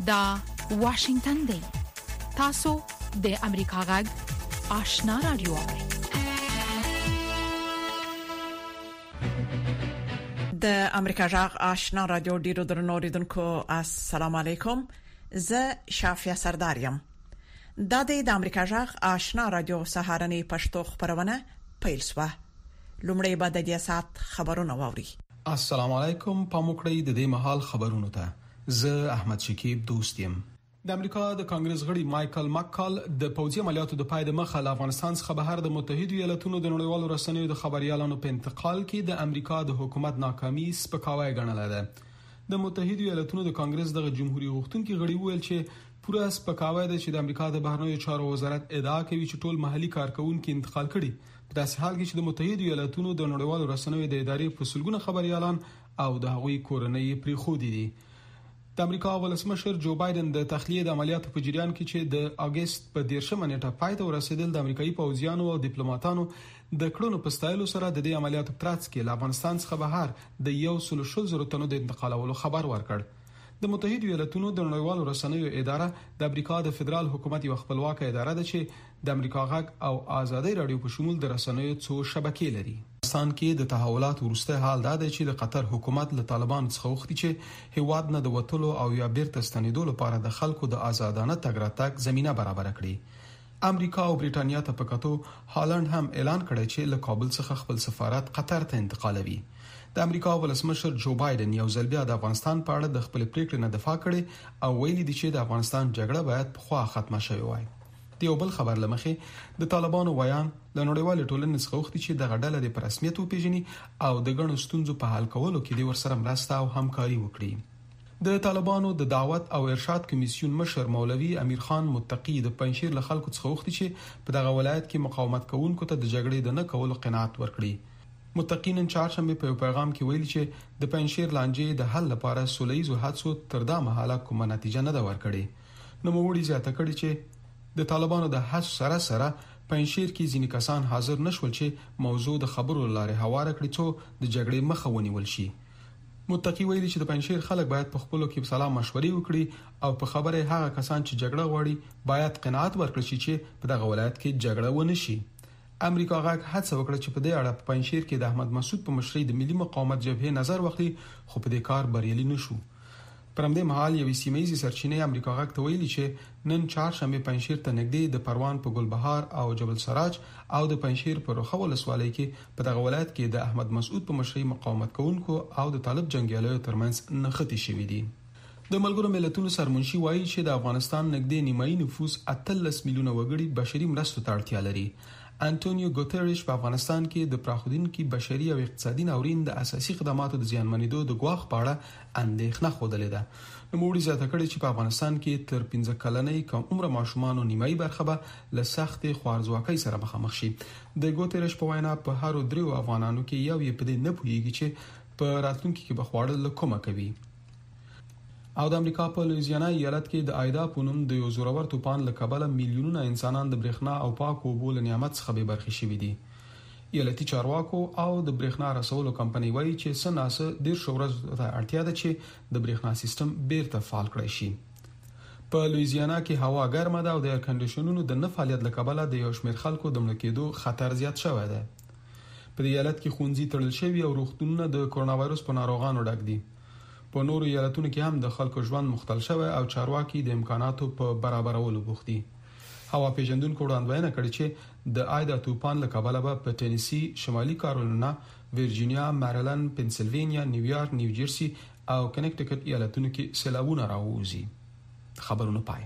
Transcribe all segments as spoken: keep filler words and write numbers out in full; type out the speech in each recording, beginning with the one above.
دا واشنگتن دی. تاسو د امریکا غږ آشنا رادیو. د امریکا غږ آشنا رادیو ډیرو درنو اوریدونکو السلام علیکم. زه شافیا سردارم. د دې د امریکا غږ آشنا رادیو سهارنی پښتو خبرونه پیل شوه. لومړی به د دې سات خبرونه واوري. السلام علیکم. پاموکړی د دې محل خبرونه ته. زه احمد شکیب دوستیم. د امریکا د کانګرس غړي مایکل مکال د پوځي عملیاتو د پای د مخه له افغانستان څخه بهر د متحده ایالاتونو د نړیوالو رسنیو د خبريالانو په انتقال کې د امریکا د حکومت ناکامي سپکاوی ګڼل ده. د متحده ایالاتونو د کانګرس د جمهوریت غوښتونکي غړي ویل چې پوره سپکاوی ده چې د امریکا د بهرنیو چارو وزارت ادعا کوي چې ټول محلي کارکونکو انتقال کړي. په داسې حال کې چې د متحده ایالاتونو د نړیوالو رسنیو د ادارې په سلګونه خبريالان او د هغوی کورنۍ پرې خو دي. د امریکا ولسمشر جو بایدن د تخلیه د عملیاتو په جریان کې چې د اگست په دیرشمه نیټه پای ته ورسېدل د امریکایي پوځیانو او ډیپلوماټانو د کړونو په ستایلو سره د دې عملیاتو ترڅ کې له افغانستان څخه بهر د یو سل شل زره تنو د انتقالولو خبر ورکړ. د متحده ایالاتونو د نړیوالو رسنیو اداره د امریکا د فدرال حکومت یو خپلواک اداره ده چې د امریکا غږ او آزادۍ رادیو په شمول د رسنیو څو شبکې لري. افغانستان کې د تحولات وروسته حال دا دی چې د قطر حکومت له طالبانو څخه وغوښتي چې هیواد نه د وټولو او یا بیرته ستنېدو لپاره د خلکو د آزادانه تګ راتګ زمينه برابر کړي. امریکا او برېټانیا ته پکاتو هالند هم اعلان کړی چې له کابل څخه خپل سفارت قطر ته انتقالوي. د امریکا ولسمشر جو بایدن یو ځل بیا د افغانستان په اړه د خپل پریکړې نه دفاع کړي او ویلي دی چې د افغانستان جګړه باید په خوا ختمه شوي وای. د یو بل خبر لمخې د طالبانو ویان د نړیوال ټولنې څخه وغوښتي چې د غډله د پرسمیت وپیژني او د ګڼو ستونزو په حل کولو کې د ورسره مرسته او همکاري وکړي. د طالبانو د دعوت او ارشاد کمیسیون مشر مولوی امیر خان متقی د پنځیر له خلکو څخه وغوښتي چې په دغه ولایت کې مقاومت کوونکو ته د جګړې د نه کولو قناعت ورکړي. متقین چهارشنبه په پیغام کې ویلي چې د پنځیر لانجې د حل لپاره سولهییزو هڅو تر دا مهاله کومه نتیجه نه ده ورکړې. نو موږ زیاته کړی چې د طالبانو د حج سره سره پنځیر کې ځینې کسان حاضر نشول چې موضوع د خبرو لاره هواره کړي چې د جګړې مخه ونیول شي. متقی ویلي چې د پنځیر خلک باید په خپلو کې سلام مشورې وکړي او په خبره هغه کسان چې جګړه غواړي باید قناعت ورکړي چې په دغه ولایت کې جګړه ونه شي. امریکا غږ هڅه وکړه چې په دې اړه په پنځیر کې د احمد مسعود په مشرۍ د ملي مقاومت جبهې نظر واخلي خو په دې کار بریالي نشو. پر همدې مهال یو سیمایي سرچینې امریکا غږ ته ویلي چې نن چهارشنبه پنځیر ته نږدې د پروان په ګلبهار او جبل سراج او د پنځیر په روخه ولسوالۍ کې په دغه ولایت کې د احمد مسعود په مشرۍ مقاومت کوونکو او د طالب جنگیالیو ترمنځ نښتې شوې دي. د ملګرو ملتونو سرمنشي وایي چې د افغانستان نږدې نیمایي نفوس اتلس میلیونه وګړي بشري مرستو ته اړتیا لري. انټونیو ګوتریش په افغانستان کې د پراخودونکو بشري او اقتصادي ناورین د اساسي خدماتو د زیانمنېدو د ګواښ په اړه اندېښنه خوده لیده. نو موږ زیاته کړی چې په افغانستان کې تر پنځه کلنۍ کم عمر ماشومان نیمایي برخه به له سخت خوارځواکۍ سره مخامخ شي. د ګوتریش په وینا په هر درو افغانانو کې یو یې په دې نه پوهیږي چې په راتلونکي کې به خواړه له کومه کوي. او د امریکا په لویزیانا ایالت کې د آیدا په نوم د یو زورور طوفان له کبله میلیونونه انسانان د برېښنا او پاکو اوبو له نعمت څخه بې برخې شوي دي. ایالتي چارواکو او د برېښنا رسولو کمپنۍ وایي چې سناسه ډیر شورز ته اړتیا ده چې د برېښنا سیستم بیرته فعال کړي شي. په لویزیانا کې هوا ګرمه ده او د ایر کنډیشنونو د نه فعالیت له کبله د یو شمېر خلکو د مړه کېدو خطر زیات شوی دی. په دې ایالت کې ښوونځي تړل شوي او روغتونونه د کورونا وایرس په ناروغانو ډک دي. په نورو ایالتونو کې هم د خلکو ژوند مختل شوی او چارواکي د امکاناتو په برابرولو بوخت دي. هوا پیژندونکو وړاندوینه کړې چې د آیدا طوفان له کبله به په ټینیسي، شمالي کارولینا، ویرجینیا، میریلند، پنسلوانیا، نیویارک، نیوجرسي او کنیکټیکټ ایالتونو کې سیلابونه راوځي. خبرونه پای.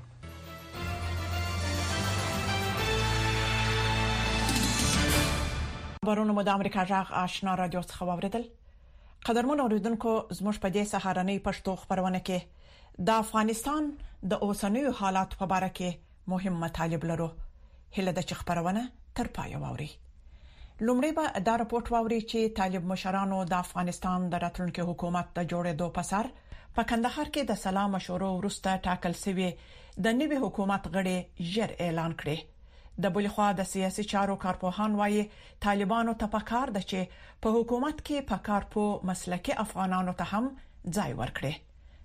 خبرونه مو د امریکا غږ آشنا رادیو څخه واوریدل. قدرمن اوریدونکو زموږ په دې سهارنۍ پښتو خبرونه کې د افغانستان د اوسنیو حالات په اړه کې مهم مطالب لرو. هله د چ خبرونه تر پای واوري. لومړی به دا راپورټ واوري چې طالب مشرانو د افغانستان د راتلونکي حکومت د جوړېدو په سر په کندهار کې د سلام مشورو وروسته ټاکل شوی د نوي حکومت غړي ژر اعلان کړي. د بلخوا د سیاسي چارو کارپوهان وایي طالبانو ته پکار ده چې په حکومت کې پکار په مسلکي افغانانو ته هم ځای ورکړي.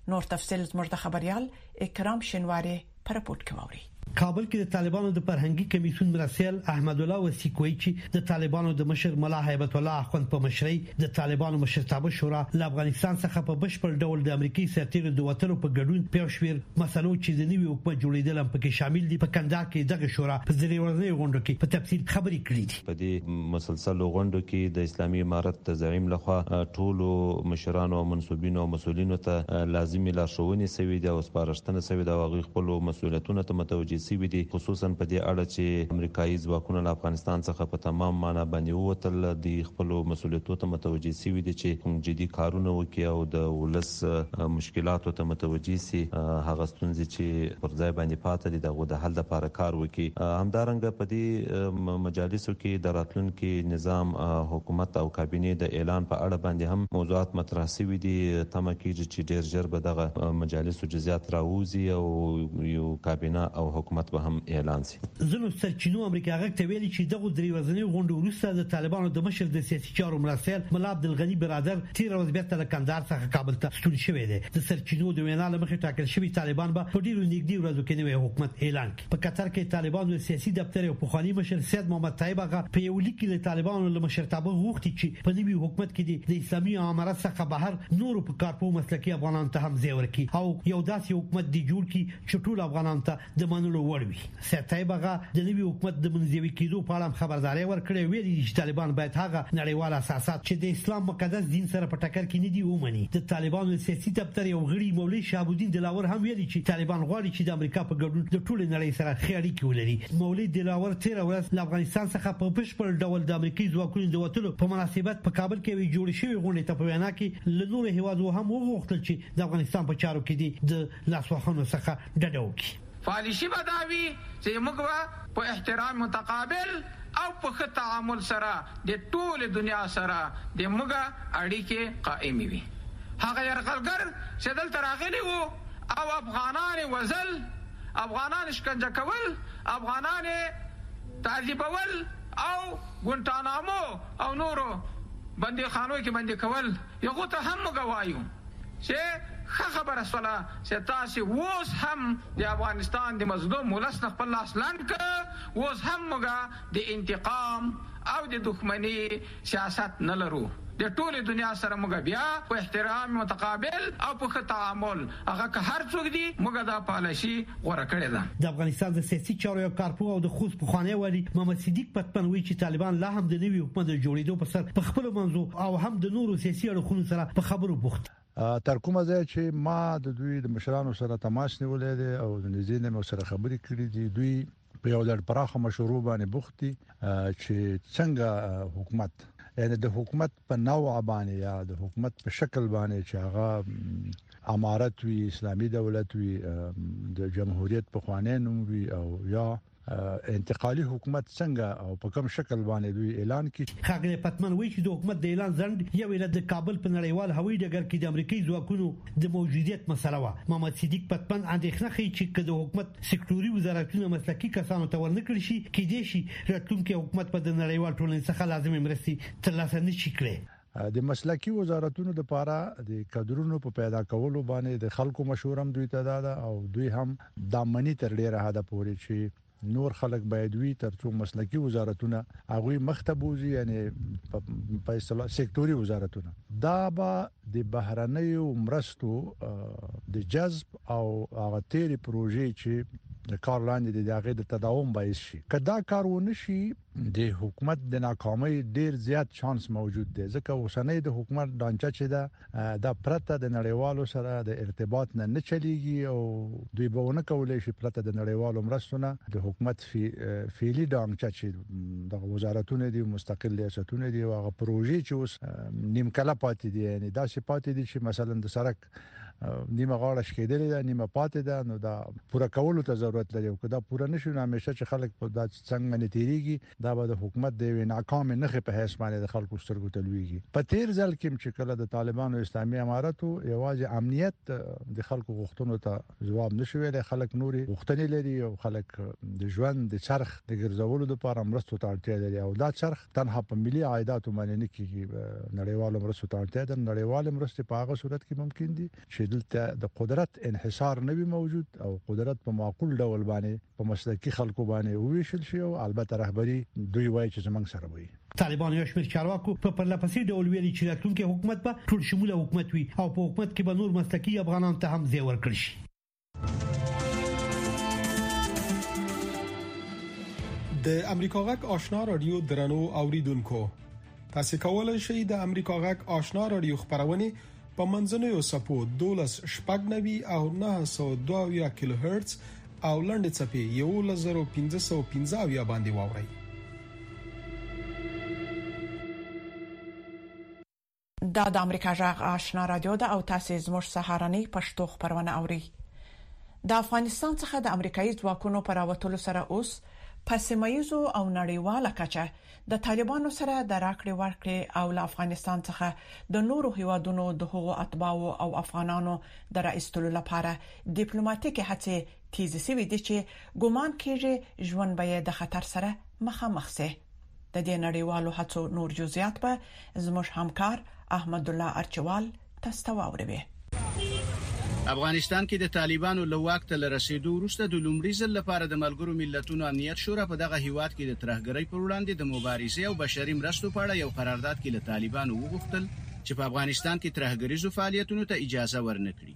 نور تفصيل زموږ د خبريال اکرام شنواری پر رپورت کې ووري. کابل کې د طالبانو د فرهنګي کمیسیون مرسل احمد الله وسیکوي چې د طالبانو د مشر ملا هیبت الله اخوند په مشرۍ د طالبانو مشرتابه شورا له افغانستان څخه په بشپړ ډول د امریکای سرتیرو د وټلو په ګډون په شویر مسلو چې د نوي حکومت جوړیدل هم پکې شامل دي. په کندهار کې دغه شورا په ځینې ورځې غونډو کې په تفصیل خبرې کړې دي. په دې مسلسل غونډو کې د اسلامي امارت د زعیم لخوا ټولو مشرانو او منسوبینو او مسولینو ته لازمي لارښوونې سوي دي او سپارښتنه سوي ده او خپل مسولیتونو ته متوجي سوي دي، خصوصا په دې اړه چې امریکایي ځواکونه له افغانستان څخه په تمام معنا باندې ووتل دي، خپل مسولیتونو ته متوجي سوي دي چې کوم جدي کارونه وکړي او د ولس مشکلاتو ته متوجي سي، هغه ستونزې چې پر ځای باندې پاتې دي دغه د حل لپاره کار وکړي. همدارنګه په دې مجالسو کې د راتلونکي نظام حکومت او کابینې د اعلان په اړه باندې هم موضوعات مطرح شوي دي. تمه کیږي چې ډیر ژر به دغه مجالسو جزئیات راوځي او یو کابینه او حکومت به هم اعلان شي. زنو سرچینو امریکا غږ ته ویلي چې دغه درې ورځې غونډه وروسته د طالبانو د مشر د سیاسي چارو مرسل ملا عبدالغنی برادر تیر ورځ بیرته له کندهار څخه کابل ته ستون شوی دی. د سرچینو د وینا له مخې ټاکل شوی طالبان به په ډیرو نږدې ورځو کې نوی حکومت اعلان کړي. په قطر کې طالبانو د سیاسي دفتر او پخوانی مشر سید محمد طیب هغه په یو لیک کې له طالبانو له مشرتابه غوښتي چې په نوي حکومت کې د اسلامي امارت څخه بهر نور په کارپو مسلکي افغانانو ته هم ځای ورکړي او یو داسې حکومت دی جوړ کړي چې ټول افغانانو ته د منلو وړ وي. سید طیب هغه د نوي حکومت د منځوي کېدو په اړه خبرداري ورکړې، ویلي چې طالبان باید هغه نړیوال اساسات چې د اسلام مقدس دین سره په ټکر کې نه دي ومني. د طالبانو سیاسي دفتر یو غړي مولوي شهاب الدین دلاور هم ویلي چې طالبان غواړي چې د امریکا په ګډون د ټول نړۍ سره ښه اړیکې ولري. مولوي دلاور تیر ورځ له افغانستان څخه په بشپړ ډول د امریکایي ځواکونو د وټلو په مناسبت په کابل کې وی جوړ شوی غونډه ته په وینا کې له نور هیوادو هم وغوښتل چې د افغانستان په چارو کې د لاسوهنو څخه ډډه وکړي. پالیسی بداوی چې موږ په احترام متقابل او په ښه تعامل سره د ټول دنیا سره د موږ اړیکې قائم وي. هغه يرغلګر چې دلته راغلي وو او افغانان وزل، افغانان شکنجه کول، افغانان تعذيبول او ګونټانامو او نورو بندي خانو کې بندي کول، یو ته هم غوايو چې خبره سره چې تاسو اوس هم د افغانستان د مظلوم ولس نه خپل لاس لاندې کړ، اوس هم موږ د انتقام او د دښمنۍ سیاست نه لرو. د ټول دنیا سره موږ بیا په احترام متقابل او په تعامل هغه که هر څوک دی موږ دا پالیسي غوړه کړې ده. د افغانستان د سیاسي چارو کارپو او د خوست پخوانی ولی محمد صدیق پتپن وی چې طالبان لا هم د نوي حکومت جوړېدو په سر په خپل منځو او هم د نورو سیاسي اړخونو سره په خبرو بوخت. تر کومه ځای چې ما د دوی د مشرانو سره تماس نیولې ده او د نزیدنه مو سره خبرې کړې دي، دوی په یو ډول پراخه مشورو باندې بوختي چې څنګه حکومت یعنی د حکومت په نوع باندې یا د حکومت په شکل باندې چې هغه امارت وی، اسلامي دولت وی، د جمهوریت په خوانین وی او یا انتقالي حکومت څنګه او په کوم شکل باندې دوی اعلان کړي. خاګر پتمن وی چې د حکومت د اعلان ځند یو ول د کابل په نړیوال هوایي ډګر کې د امریکایي ځواکونو د موجودیت مسله و. محمد صدیق پتمن اندېښنه کوي چې د حکومت سکتوري وزارتونو مسلکي کسانو ته ورنکړي شي کې دي شي راتلونکي حکومت په نړیوال ټولنې څخه لازمي مرستې ترلاسه نشي کړي. د مسلکي وزارتونو لپاره د کادرونو په پیدا کولو باندې د خلکو مشورم دوی ته ده او دوی هم د منی تر ډیره حد پورې چې نور خلک باید وی ترڅو مسلکي وزارتونه هغه مختبوزي یعنی په اصطلاح سکتوري وزارتونه دا به د بهرنیو مرستو د جذب او هغه تیری پروژې چې د کار لاندې د هغه د تداوم باعث شي. کدا کارونه شي د حکومت د ناکامۍ ډیر زیات چانس موجود دی ځکه اوسنۍ د حکومت ډانچه چې دا د پرته د نړیوالو سره د ارتباط نه نه چلیږي او دوی به ونه کولای شي پرته د نړیوالو مرستونه د حکومت فی فعلی ډانچه چې د وزارتونو دی مستقل ریاستونه دی او هغه پروژې چې اوس نیم کله پاتې دي یعنی دا چې پاتې دي چې مثلا د سړک نیمه غاړه شکېدلې ده نیمه پاتې ده نو دا پوره کولو ته ضرورت لري او کدا پوره نشي نو همیشه چې خلک په دات څنګه باندې تیریږي دا به د حکومت د ناکام نه په حساب باندې د خلکو سترګو ته لويږي. په تیر ځل کې چې کله د طالبانو اسلامي اماراتو یوازې امنیت د خلکو غوښتنو ته جواب نشوي له خلک نوري غوښتنې لري او خلک د ژوند د چرخ د ګرځولو لپاره مرستو ته اړتیا لري او دا چرخ تنها په ملي عایداتو باندې نه کیږي، نړیوالو مرستو ته اړتیا ده. نړیوالو مرستې په هغه صورت کې ممکن دي چې چې دلته د قدرت انحصار نه وي موجود او قدرت په معقول ډول باندې په مسلکي خلکو باندې وویشل شي او البته رهبری دوی وایي چې زمنګ سره وي. طالبان یو شمېر چارواکو په پرلپسې ډول ویلي چې راتلونکي حکومت به ټول شموله حکومت وي او په حکومت کې به نور مسلکي افغانان ته هم ځای ورکړي شي. د امریکا غږ آشنا رادیو درنو اوریدونکو، تاسو کولای شئ د امریکا غږ آشنا رادیو خبرونه په منځنوي سپو دولس شپږ نوي او نه سو دوه کیلو هرتز او لنډ چپی یو لزر پنځه سو پنځه یا باندې واورئ. دا د امریکا غږ آشنا رادیو ده او تاسو زموږ سهارنی پښتو خبرونه اورئ. د افغانستان څخه د امریکایي ځواکونو پر راوتلو سره اوس پسمایزو او نړیواله کچه د طالبانو سره د راکړې ورکړې او له افغانستان څخه د نورو هیوادونو د حقوقو اتباعو او افغانانو د رئیستلو لپاره ډیپلوماټیکي هڅې تیز شوې دي چې ګومان کېږي ژوند به د خطر سره مخامخ شي. د دې نړیوالو هڅو نور جزئیات به زموږ همکار احمد الله ارچوال تاسو ته واوروي. افغانستان کې د طالبانو له واک ته رسیدو وروسته د لومړي ځل لپاره د ملګرو ملتونو امنیت شورا په دغه هیواد کې د ترهګرۍ پر وړاندې د مبارزې او بشري مرستو په اړه یو قرارداد کې له طالبانو وغوښتل چې په افغانستان کې ترهګریزو فعالیتونو ته اجازه ورنکړي.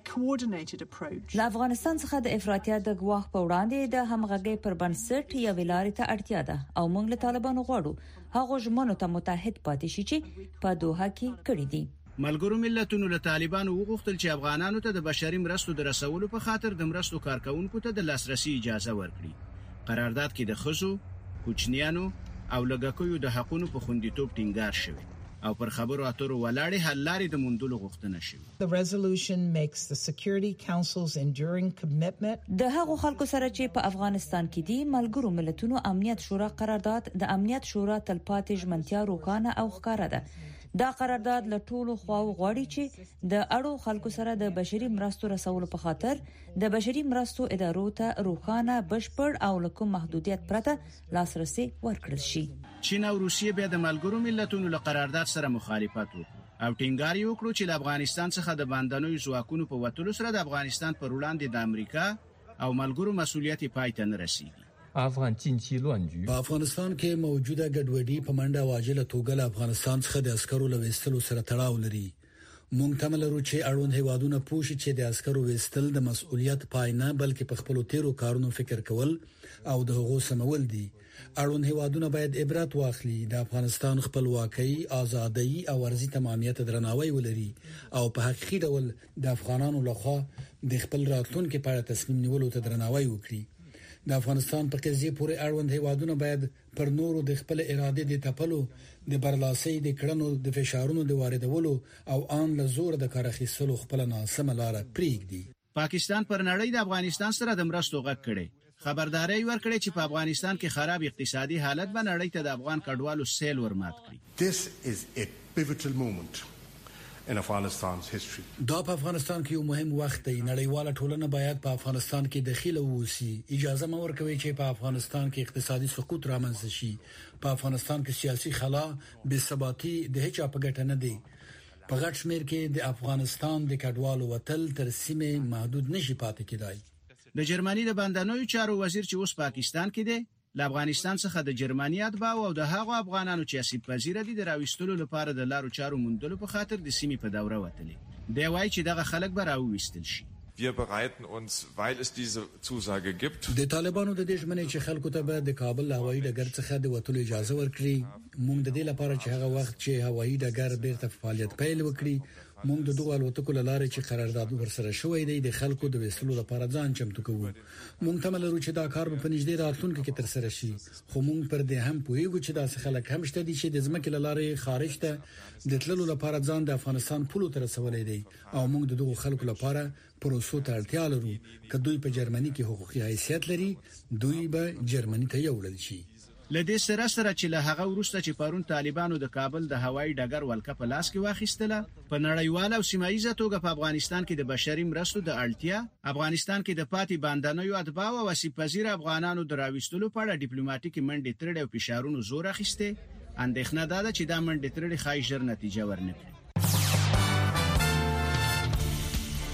له افغانستان څخه د افراطیت د ګواښ په وړاندې د همغږۍ پر بنسټ یو ویلارې ته اړتیا ده او موږ له طالبانو غواړو هغه ژمنو ته متحد پاتې شي چې په دوحه کې کړې دي. ملګرو ملتونو له طالبانو وغوښتل چې افغانانو ته د بشري مرستو د رسولو په خاطر د مرستو کارکونکو ته د لاسرسي اجازه ورکړي. قرارداد کې د خزو، کوچنیانو او لګکویو د حقوقو په خوندیتوب ټینګار شوی او پر خبرو اترو ولاړې حل لارې د موندلو غوښتنه شوی. The resolution makes the Security Council's enduring commitment د هغو خلکو سره چې په افغانستان کې دي ملګرو ملتونو امنیت شورا قرارداد د امنیت شورا تلپاتې ژمنتیا روښانه او ښکاره ده. دا قرارداد له ټولو خواو غواړي چې د اړو خلکو سره د بشري مرستو رسولو په خاطر د بشري مرستو ادارو ته روښانه بشپړ او له کوم محدودیت پرته لاسرسي ورکړل شي. چین او روسیه بیا د ملګرو ملتونو له قرارداد سره مخالفت وکړ او ټینګار یې وکړ چې له افغانستان څخه د باندنوي ځواکونو په وټولو سره د افغانستان پر وړاندې د امریکا او ملګرو مسؤلیت پای ته نه رسیږي. افغان چینچی لونجو په افغانستان کې موجوده ګډوډي په منډه واجله توګه له افغانستان څخه د عسکرو لويستلو سره تړاو لري. مونږ تمل لرو چې اړوند هیوادونه پوښي چې د عسکرو وستل د مسؤلیت پای نه بلکې په خپل تیرو کارونو فکر کول او د هغو سمول دي. اړوند هیوادونه باید عبرت واخلي، د افغانستان خپلواکۍ، ازادۍ او ارزي تمامیت درناوی ولري او په حقیقي ډول د افغانانو لخوا د خپل راتلونکو په اړه تصمیم نیولو ته درناوی وکړي. د افغانستان په قضیه پورې اړوند هیوادونه باید پر نورو د خپل اراده د تپلو، د برلاسۍ د کړنو د فشارونو د واردولو او ان له زور د کار اخیستلو خپل ناسمه لار پرېږدي. پاکستان پر نړۍ د افغانستان سره د مرستو غږ کړي، خبرداري ورکړي چې په افغانستان کې خراب اقتصادي حالت به نړۍ ته د افغان کډوالو سیل ورمات کړي. This is a pivotal moment in Afghanistan's history. دا په افغانستان کې یو مهم وخت دی. نړیواله ټولنه باید په افغانستان کې دخیله ووسی. اجازه مو ورکوي چې په افغانستان کې اقتصادي سقوط رامنځته شي. په افغانستان کې سیاسي خلا بې ثباتی د هیڅ په ګټه نه دی. په غټ شمیر کې د افغانستان د کډوالو وتل تر سیمه محدود نشي پاتې کېدای. د جرمني د باندنوي چارو وزیر چې اوس پاکستان کې دی له افغانستان څخه د جرمني اتباع او د هغو افغانانو چې اسیب پذیر دي د راوستلو لپاره د لارو چارو موندلو په خاطر د سیمې په دوره وتلي. دی وایي چې دغه خلک به راوستل شي. Wir bereiten uns, weil es diese Zusage gibt. د طالبانو د دې ژمنې چې خلکو ته به د کابل هوایي ډګر څخه د وټولو اجازه ورکړي، موږ د دې لپاره چې هغه وخت چې هوایي ډګر بیرته فعالیت پیل وکړي، موږ د دوه الوتکو لاره چې قرارداد ورسره شوې دی د خلکو د وسلو لپاره ځان چمتو کوو. موږ تمل لرو چې دا کار په نږدې راتلونکي کې تر سره شي، خو موږ پر دې هم پوهیږو چې دا څه خلک هم شته دي چې د ځمکې لاره خارج ته د تللو لپاره ځان د افغانستان پولو تر رسولې دي او موږ د دوه خلکو لپاره پروسو ته اړتیا لرو. که دوی په جرمني کې حقوقي حیثیت لري، دوی به جرمني ته یوړل شي. لدې سره سره چې له هغه وروسته چې پرون طالبانو د کابل د هوایي ډګر ولکه په لاس کې واخیستله، په نړیواله او سیمایي توګه په افغانستان کې د بشري مرستو د اړتیا، افغانستان کې د پاتې باندنوي اتباع او اسیب پذیر افغانانو د راوستلو په اړه ډیپلوماټیکي منډې ترړې او فشارونو زور اخیسته. اندېښنه ده چې دا منډې ترړې ښایي ژر نتیجه ورنکړي.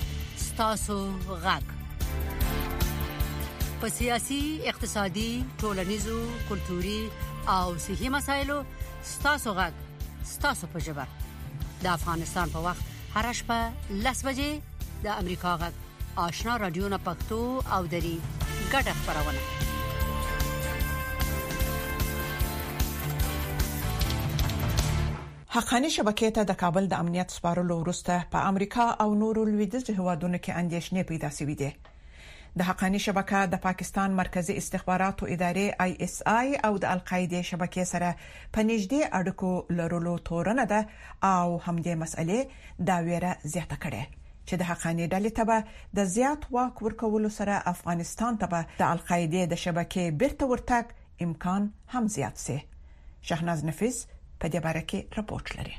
ستاسو غږ په سیاسي اقتصادي ټولنیزو کلتوري او صحي مسایلو ستاسو غږ ستاسو په ژبه د افغانستان په وخت هر شپه لس بجې د امریکا غږ آشنا رادیو نه پښتو او دري ګډه خبرونه حقانی شبکې ته د کابل د امنیت سپارلو وروسته په امریکا او نورو لویدیځ هیوادونو کې اندېښنې پیدا شوې دي. د حقانی شبکه د پاکستان مرکزی استخباراتو ادارې آی اس آی او د القاعده شبکې سره په نږدې اړیکو لرلو تورنه ده او همدې مسئلې دا ویره زیاته کړې چې د حقانی ډلې ته د زیات واک ورکولو سره افغانستان ته د القاعده د شبکې بیرته ورتګ امکان هم زیات سي. شهناز نفیس په دې باره کې راپورټ لري.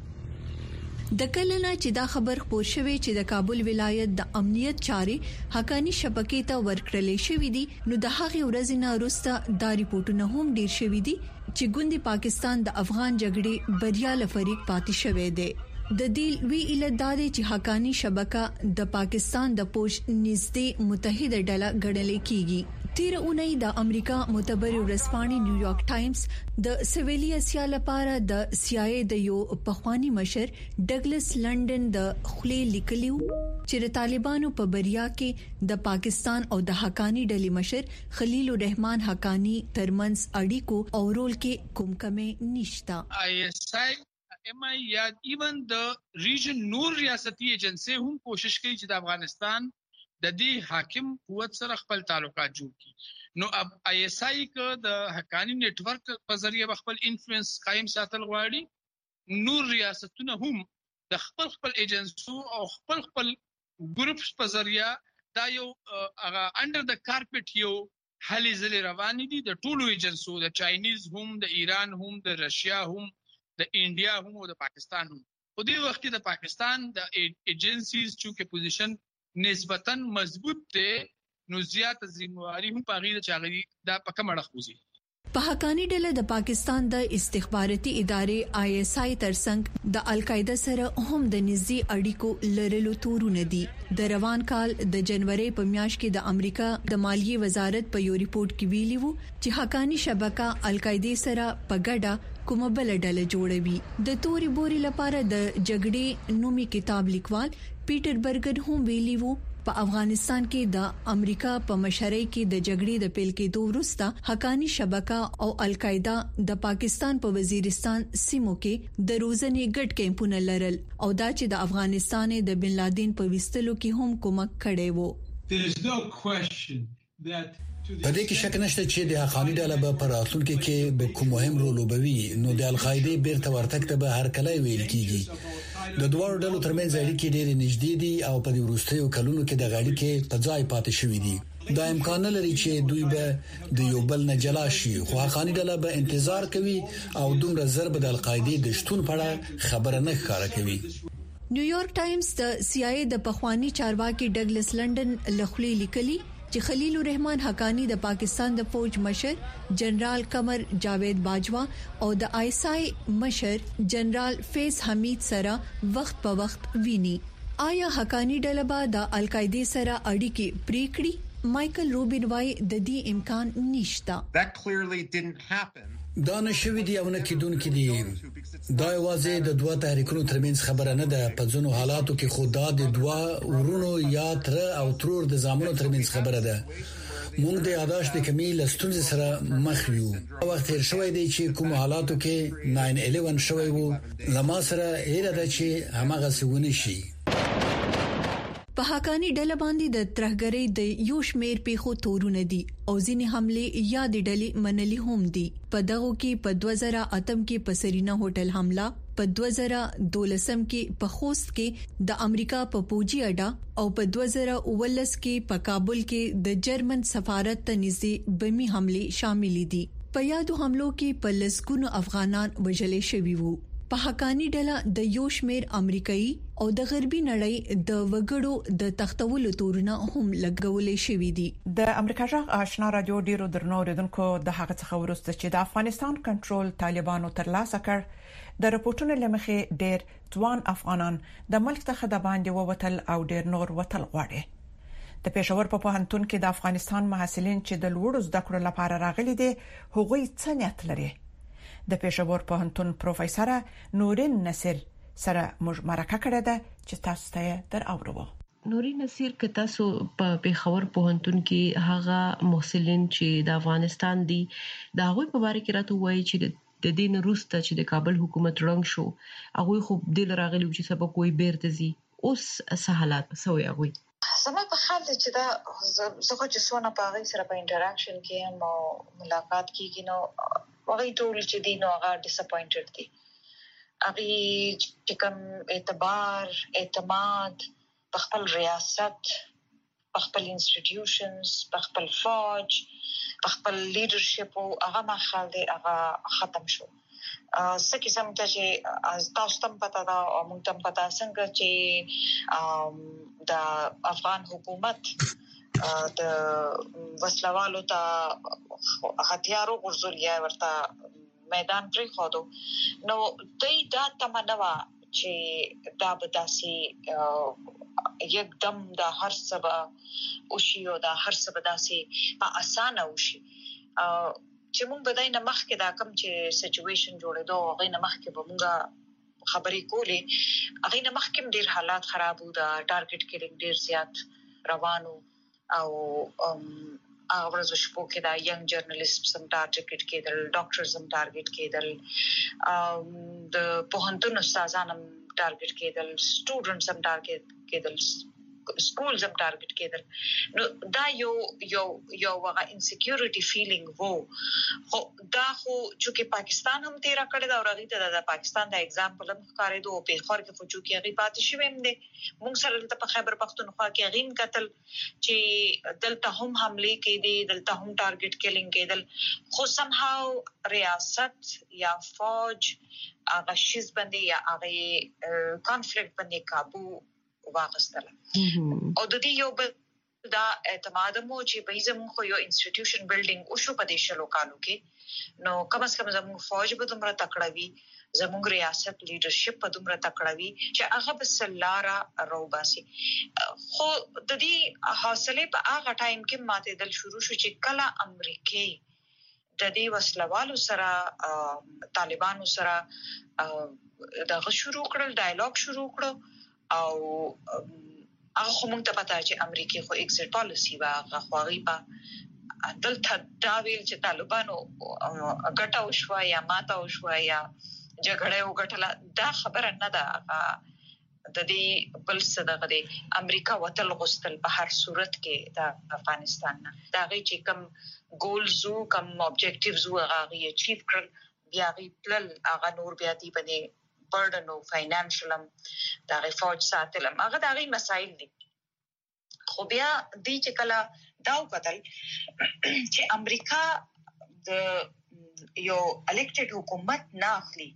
د کلنه چې دا خبر خبر شوی چې د کابل ولایت د امنیت چاري حقانی شبکې ته ورکړلې شوې دي نو د هغې ورځې نه وروسته دا ریپورتونه هم ډیر شوي دي چې ګوندي پاکستان د افغان جګړې بریاله فریق پاتې شوی دی. د دې وی الهداري چې حقانی شبکه د پاکستان د پوش نږدې متحده ډله ګڼل کیږي. تیر اونۍ د امریکا معتبر ورځپاڼې نیویارک ټایمز د سویلي اسیا لپاره د سی آی ای د یو پخوانی مشر ډګلس لندن د خلی لیکلیو چې طالبانو په بریا کې د پاکستان او د حقانی ډلې مشر خلیل الرحمن حقانی ترمنځ اړیکو او رول کې کوم کمه نشتا. آی اس آی ایم آی یا ایون د ریجن نور ریاستي ایجنسی هم کوشش کوي چې د افغانستان د دې حاکم قوت سره خپل تعلقات جوړ کړي. نو اب آی اس آی ک د حقانی نیټ ورک په ذریعہ خپل انفلوئنس قائم ساتل غواړي. نور ریاستونه هم د خپل خپل ایجنسو او خپل خپل ګروپس په ذریعہ دا یو هغه انډر د کارپټ یو هلي ځلې روان دي د ټولو ایجنسو د چاینیز هم د ایران هم د رشیا هم د انډیا هم او د پاکستان هم. په دې وخت کې د پاکستان د ایجنسیز چې پوزیشن نسبتاً مضبوط ده نو زیات ذمہواری هم پاغي د چاغري دا پکه مړه خوځي. په حقانی ډله د پاکستان د استخباراتي ادارې آی اس آی ترڅنګ د القاعده سره هم د نږدې اړیکو لرلو تورونه دي. د روان کال د جنوري په میاشت کې د امریکا د مالیې وزارت په یو ریپورت کې ویلي وو چې حقانی شبکه القاعده سره په ګډه کومه بل ډله جوړوي. د توري بوري لپاره د جګړې نومي کتاب لیکوال پیټر برګر هم ویلي وو په افغانستان کې د امریکا په مشرۍ کې د جګړې د پیل کېدو وروسته حقانی شبکه او القاعده د پاکستان په وزیرستان سیمو کې د روزنې ګډ کیمپونه لرل او دا چې د افغانستان د بن لادن په وستلو کې هم کومک کړی وو. په دې کې شک نشته چې د حقانی ډله په پراتونکو کې به کوم مهم رول وبوي نو د القاعده بیرته ورتګ ته به هر کله ویل کیږي. د دوه ډلو ترمنځ اړیکې ډېرې نږدې دي او په دې وروستیو کلونو کې د غاړې کې تځای پاتې شوې دي. دا امکان لري چې دوی به د یو بل نه جلا شي خو حقانی ډله به انتظار کوي او دومره ضرب د القاعده د شتون په اړه خبره نه ښکارا کوي. نیویارک ټایمز د سی آی ای د پخوانی چارواکي ډګلس لندن لخلی لیکلي چې خلیل الرحمن حقانی د پاکستان د فوج مشر جنرال قمر جاوید باجوا او د آی اس آی مشر جنرال فیض حمید سره وخت په وخت ویني. آیا حقانی ډله به د القاعده سره اړیکې پرې کړي؟ مایکل روبین وای د دې امکان نشته. دا نشوي دی او نه کېدونکې دي. دا یوازې د دوه تحریکونو ترمنځ خبره نه ده. په ځینو حالاتو کې خود د دوه ورونو یا تر او ترور د زامنو ترمنځ خبره ده. موږ د یاداشت د کمی لستونز سره مخ یو. وخت هر شوی دی چې کوم حالاتو کې ناین الیون شوی وو لمه سره هیر ده چې همغه سونه شي. په حقانی ډله باندې د ترهګرۍ د یو شمیر پیښو تورونه دي او ځینې حمله یا د ډلې منلي هم دي. په دغه کې په دوه زره اتم کې په سرینا هوټل حمله، په دوه زره دولسم کې په خوست کې د امریکا په پوجي اډا او په دوه زره اولس کې په کابل کې د جرمن سفارت ته نږدې بمي حمله شامل دي. په یادو حملو کې په لسګونو افغانان وژل شوي وو. په حقانی ډله د یو شمیر امریکایي او د غربي نړۍ د وګړو د تختولو تورونه هم لګولې شوې دي. د امریکا جغ آشنا رادیو ډیرو درنو ریدونکو د هغه څخه ورسته چې د افغانستان کنټرول طالبانو ترلاسه کړ د رپورټونو لمخې ډیر ځوان افغانان د ملک څخه د باندې ووتل او ډیر نور وتل غواړي. د پېښور په پوهنتون کې د افغانستان محصلین چې د لوړو زده کړو لپاره راغلي دي هغوی څه نیت لري. د پېښور پوهنتون پروفیسور نورین نصیر سره موږ مرکه کړې ده چې تاسو ته در اورو. نورین نصیر که تاسو په پېښور پوهنتون کې هغه محصلین چې د افغانستان دي دا هغوی په اړه کې راته وایي چې د دین روسته چې د کابل حکومت رنګ شو هغوی خو د راغلي چې سبق وي بیرته زی اوس څه حالات سوي هغوی. زما په خیال دی چې دا زه خو چې څونه په هغې سره په انټراکشن کې هم او ملاقات کېږي نو هغوی ټول چې دي نو هغه ډساپوینټډ دي. هغوی چې کوم اعتبار اعتماد په خپل ریاست په خپل انسټیټیوشنز په خپل فوج په خپل لیډرشپ هغه ما خیال دی هغه ختم شو. څه قسم ته چې تاسو ته پته ده او موږ ته پته څنګه چې د افغان حکومت د وسلوالو ته هتیارو ورزول یا ورته میدان پرې خودو نو دوی دا تمنوا چې دا به داسې یکدم د هر سبا وشي او د هر سبا داسې په اسانه وشي چې موږ بدای نه مخکې دا کوم چې سچويشن جوړېدو هغه نه مخکې به موږ خبرې کولې هغه نه مخکې ډیر حالات خراب وو دا ټارګټ کېلینګ ډیر زیات روانو او هغه ورځ شپو کې دا ینګ جرنالیست سم ټارګټ کېدل ډاکټرز هم ټارګټ کېدل د پوهنتون استادانو ټارګټ کېدل سټوډنټس هم ټارګټ کېدل سکولز هم ټارګټ کېدل نو دا یو یو یو هغه انسیکیورټي فیلینګ وو خو دا خو چې پاکستان هم تیر کړی دا ورغی ته د پاکستان د اگزامپل هم ښکارې دوه په خور کې خو چې هغه پاتې شوی هم دي موږ سره د په خیبر پختونخوا کې غین قتل چې دلته هم حمله کېدي دلته هم ټارګټ کېلینګ کېدل خو سم هاو ریاست یا فوج هغه شیز باندې یا هغه کانفلیکټ باندې قابو واغستله او د دې یو بل دا اعتماد مو چې به زموږ خو یو انسټیټیوشن بلډینګ او شو په دې شلو کالو کې نو کم از کم زموږ فوج به دومره تکړه وي زموږ ریاست لیډرشپ په دومره تکړه وي چې هغه به سلاره روباسي خو د دې حاصله په هغه ټایم کې ماته دل شروع شو چې کله امریکای د دې وسلوالو سره طالبانو سره دغه شروع کړل ډایالوګ شروع کړو او هغه خو موږ ته پته چې امریکای خو ایگزیټ پالیسی واغه خوغي په دلته دا ویل چې طالبانو ګټه وشو یا ماته وشو یا جګړه وګټله دا خبره نه ده د دې بل څه دغه دی امریکا وتل غوستل په هر صورت کې د افغانستان نه دا غي چې کوم ګولز او کوم اوبجیکټیوز هغه اچیو کړل بیا غي پلل هغه نور بیا دی باندې burden او فاینانشل دا غي فوج ساتلم هغه دا غي مسائل دي خو بیا دې چې کله دا وکړل چې امریکا د یو الیکټډ حکومت نه اخلي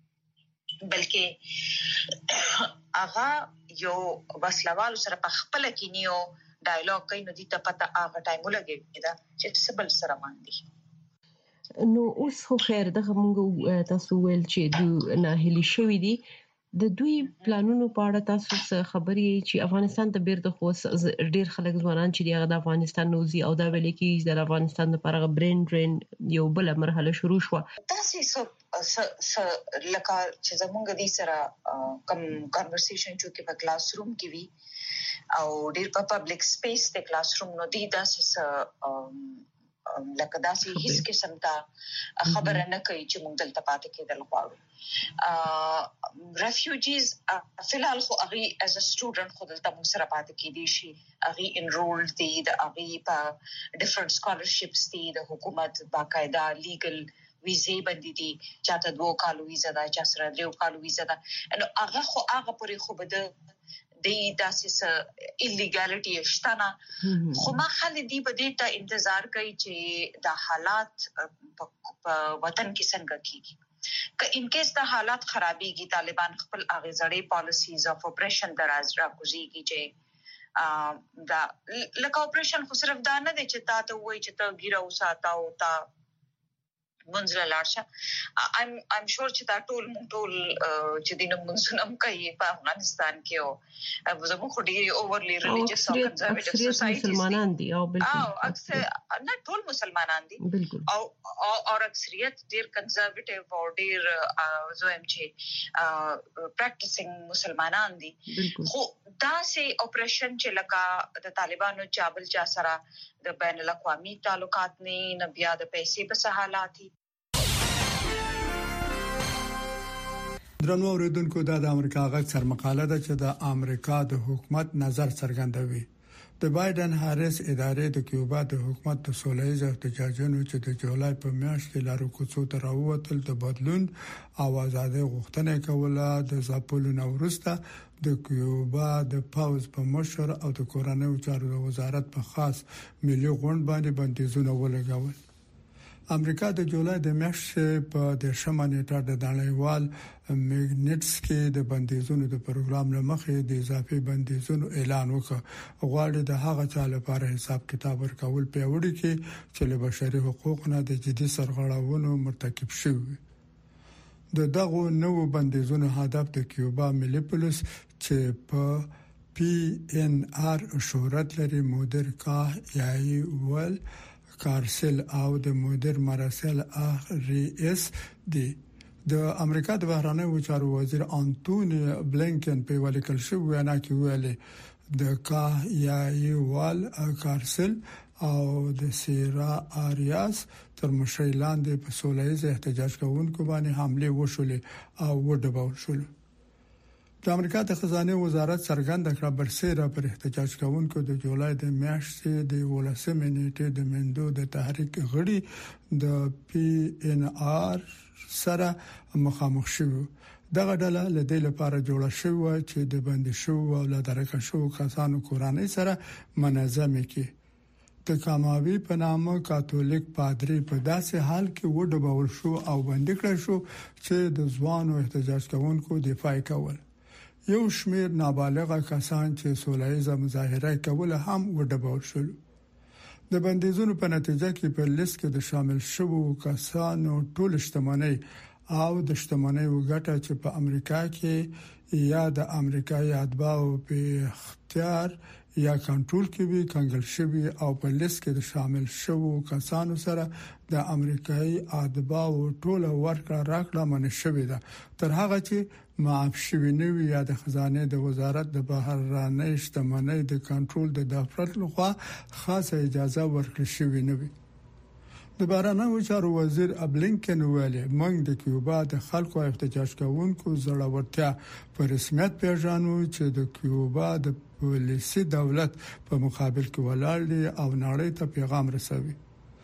بلکې هغه یو وسلوال سره په خپل کې نیو ډایالوګ کوي نو دې ته پته هغه ټایم ولګي دا چې سبل سره باندې نو اوس خو خیر دغه مونږ تاسو ویل چې د ناهیلي شوې دي د دوی پلانونو په اړه تاسو څه خبرې چې افغانستان ته بیرته خو ډیر خلک ځوانان چې دغه د افغانستان نوزي او دا ویل کې د افغانستان لپاره برین ډرین یو بل مرحله شروع شو تاسو څه لکه چې زمونږ دې سره کوم کانورسیشن چې په کلاس روم کې وی او ډیر په پبلک سپیس ته کلاس روم نو دې داسې لکه داسې هیڅ قسم ته خبره نه کوي چې موږ دلته پاتې کېدل غواړو ریفیوجیز فلحال خو هغه as a student خو دلته موږ سره پاتې کېدي شي هغه انرولډ دي د هغه په ډیفرنٹ سکالرشپس دي د حکومت باقاعده لیګل ویزې باندې دي چاته دوه کالو ویزه ده چا سره درې کالو ویزه ده نو هغه خو هغه پرې خو بده د داسې ایلیګالیټي شتنه خو ما خلک دی په دې ته انتظار کوي چې د حالات په وطن کې څنګه کیږي ک ان کیس د حالات خرابېږي طالبان خپل اغیزړې پالیسیز اف اپریشن دراز راکوزيږي چې دا لکه اپریشن خو صرف دا نه دی چې تا ته وایي چې ته ګیره وساته او تا منځله لاړشه ام ام شور چې دا ټول ټول چې دینه منځنم کوي په افغانستان کې او زموږ خو ډېری اوورلی ریلیجیس او کنزرویټیو سوسایټیز مسلمانان دي او بالکل او اکثر نه ټول مسلمانان دي او او اکثریت ډېر کنزرویټیو او ډېر زویم چې پریکټیسینګ مسلمانان دي خو دا سي اپریشن چې لکه د طالبانو چابل چا سره د بین الاقوامي تعلقات نه نه بیا د پیسې په حالاتي درنو اوریدونکو دا د امریکا غږ سر مقاله ده چې د امریکا د حکومت نظر څرګندوي د بایدن هاریس ادارې د کیوبا د حکومت د سولهییز احتجاجونو چې د جولای په میاشت کې لارو کوڅو ته راووتل د بدلون او ازادي غوښتنه کوله د زاپولو نورسته د کیوبا د پاوز په مشر او د کورنیو چارو وزارت په خاص ملي غونډه باندې بندیزونه ولګول امریکا د جولای د میاشتې په د شمانیټه د نړیوال میګنټسکي د بندیزونو د پروګرام لمخې د اضافي بندیزونو اعلان وکړ غواړي د هغه چا لپاره حساب کتاب ورکول پیوړي کې چې له بشري حقوقو نه د جدي سرغړاونو مرتکب شوی د دغه نوو بندیزونو هدف د کیوبا ملي پولیس چې په پی ان آر شهرت لري مدیر کا یای ول کارسل او د مدیر مارسل اریس دی د امریکا د بهرنیو چارو وزیر انټونی بلینکن په ولیکل شو وینا کې ویلي د کا یای ول کارسل او د سیرا اریاس تر مشرۍ لاندې په سولهییز احتجاج کوونکو باندې حمله وشولې او وډبول شول د امریکا د خزانه وزارت څرګنده کړه برسېره پر احتجاج کوونکو د جولای د میاشتې د ولسمې نیټې د مندو د تحریک غړي د پی ان آر سره مخامخ شوه دغه ډله لدې لپاره جوړه شوه چې د بند شو او له درکه شو کسانو کورانه سره منظمه کړي د کاماوي په نامه کاتولیک پادری په داسې حال کې وډبول شو او باندې کړ شو چې د ځوانو احتجاج کوونکو دفاع کول یو شمیر نابالغه کسان چې سولهییزه مظاهره کوله هم وډبول شول د بندیزونو په نتیجه کې په لیست کې د شامل شوو کسانو ټول شتمنۍ او د شتمنۍ وګټه چې په امریکا کې یا د امریکایي اتباعو په اختیار یا کنټرول کې وي کنګل شوی او په لیست کې د شامل شوو کسانو سره د امریکایي اتباعو ټول ورکړه راکړه منې شوې ده تر هغه چې معاف شوی نوی یا د خزانه د وزارت د بهرنۍ شتمنۍ د کنټرول د دفتر لخوا خاصه اجازه ورکړل شوی نوی د بهرنیو چارو وزیر بلینکن ویلي موږ د کیوبا د خلکو احتجاج کوونکو زړورتیا په رسمیت پیژنو چې د کیوبا د پولیسي دولت په مقابل کې ولاړ دي او نړۍ ته پیغام رسوي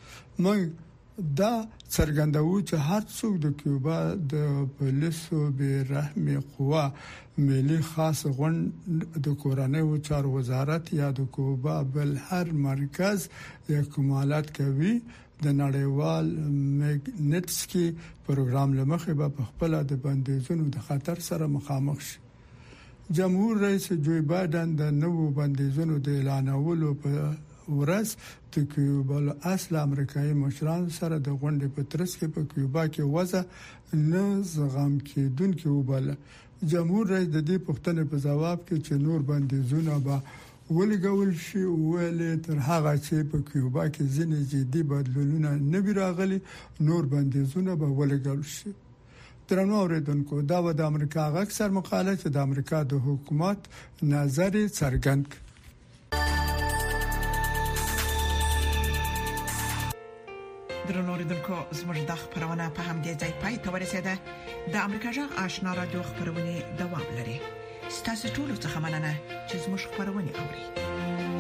موږ دا څرګندوي چې هر څوک د کیوبا د پولیسو به رحمي قوا ملي خاص غونډ د کورنیو چارو وزارت یا د کیوبا بل هر مرکز یا کومالات کوي د نړیوال میګنټسکي پروګرام لمخې به خپل د بندیزونو د خطر سره مخامخ شي جمهور رئیس جو بایدن د نوو بندیزونو د اعلانولو په ورځ د کیوبا اصل امریکایي مشران سره د غونډې په ترڅ کې په کیوبا کې وضع نه زغم کېدونکې وبله جمهور رئیس د دې پوښتنې په جواب کې چې نور بندیزونه به ولګول شي ولې تر هغه چې په کیوبا کې ځینې جدي بدلونونه نه وي راغلي نور بندیزونه به ولګول شي درنو اوریدونکو دا و د امریکا غږ سر مقاله چې د امریکا د حکومت نظر څرګند درنو اوریدونکو زموږ د خبرونه په همدې ځای پای ته ورسیده د امریکا جغ آشنا رادیو خبرونه دوام لري ستاسو ټول څه مننه چې زموږ خبرونه اوري